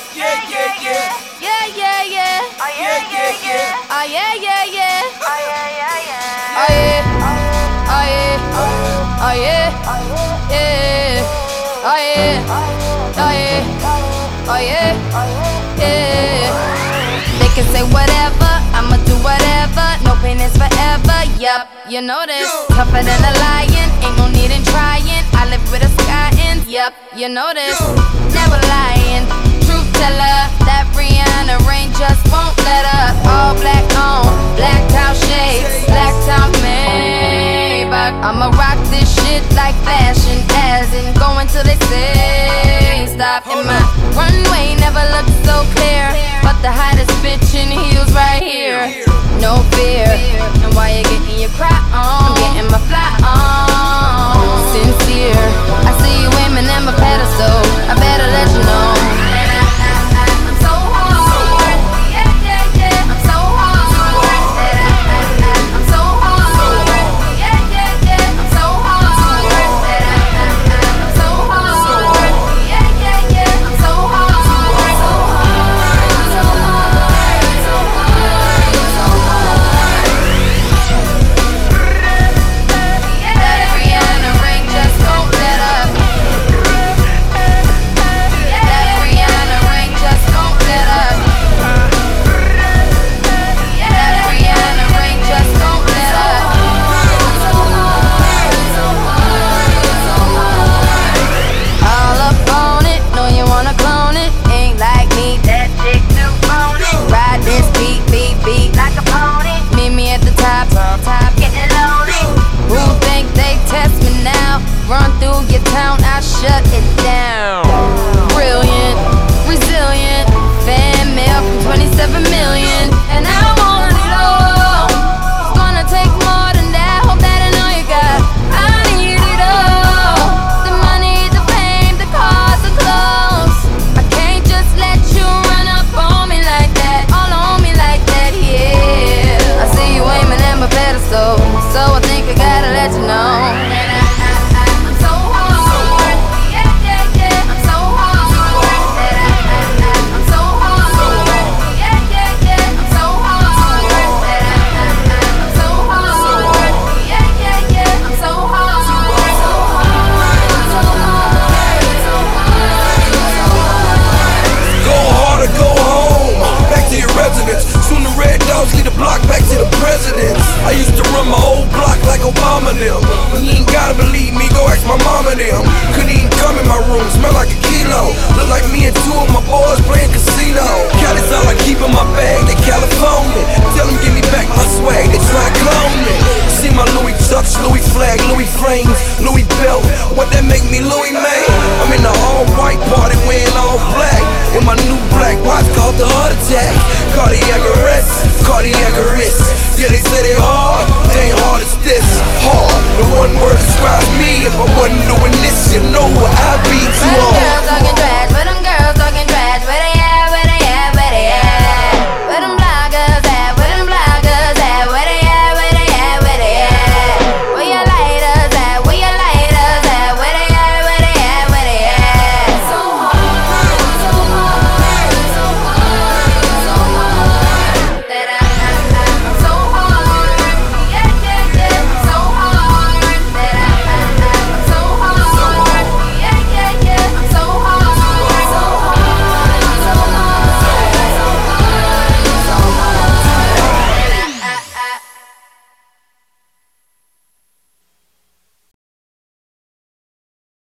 Yeah, yeah, yeah. Yeah, yeah, yeah. Oh yeah, yeah, yeah. Oh yeah, yeah, yeah. Oh yeah, yeah, yeah. Oh yeah. Oh yeah. Oh yeah. Yeah. Oh yeah. Oh yeah. Oh yeah. Yeah. They can say whatever, I'ma do whatever. No pain is forever. Yup, you know this. Tougher than a lion, ain't no need in trying. I live with a sky and yup, you know this. Never lying, truth teller. That Rihanna rain just won't let up. All black on, black top shades, black top Maybach. I'ma rock this shit like fashion, as in going till they say stop. And my runway never looked so clear, but the hottest bitch in heels right here. No fear, and while you're getting your cry on, I'm getting my fly on. Sincere, I see you aiming at my pedestal, I better let you know. I'm so hard, yeah, yeah, yeah. I'm so hard, I'm so hard, yeah, yeah, yeah. I'm so hard, I'm so hard, yeah, yeah, yeah. I'm so hard, so hard, so hard, so hard. That Rihanna ring just won't let up. That Rihanna ring just won't let up. That Rihanna ring just won't let up. All up on it, know you wanna clone it. Ain't like me, that chick too phony. Ride this beat, beat, beat like a pony. Meet me at the top, getting lonely. Who think they test me now? Run through your town, I shut it down. Brilliant, resilient, fan mail from 27 million, and I want it all. It's gonna take more than that. Hope that I know you got. I need it all. The money, the fame, the cars, the clothes. I can't just let you run up on me like that, all on me like that. Yeah, I see you aiming at my pedestal, so I think I gotta let you know. I'm so hard, yeah, yeah, yeah. I'm so hard, I'm so hard, yeah, yeah, yeah. I'm so hard, I'm so hard, yeah, yeah, yeah. I'm so hard, so hard, so hard, so hard. Go hard or go home, back to your residence. Soon the red dogs lead the block back to the presidents. I used to run my old block like Obama them. You ain't gotta believe me, go ask my mama them. Couldn't even come in my room, smell like a kilo. Look like me and two of my boys playing casino. Cali's all I keep in my bag, they California. Tell them give me back my swag, they try to clone me. See my Louis Tucks, Louis flag, Louis frames, Louis belt. What that make me Louis man? I'm in the all-white party wearing all black. In my new black watch called the heart attack. Cardiac arrest, cardiac arrest. Yeah, they say they hard, they ain't hard as this. Hard, the one word describes me if I wasn't doing this.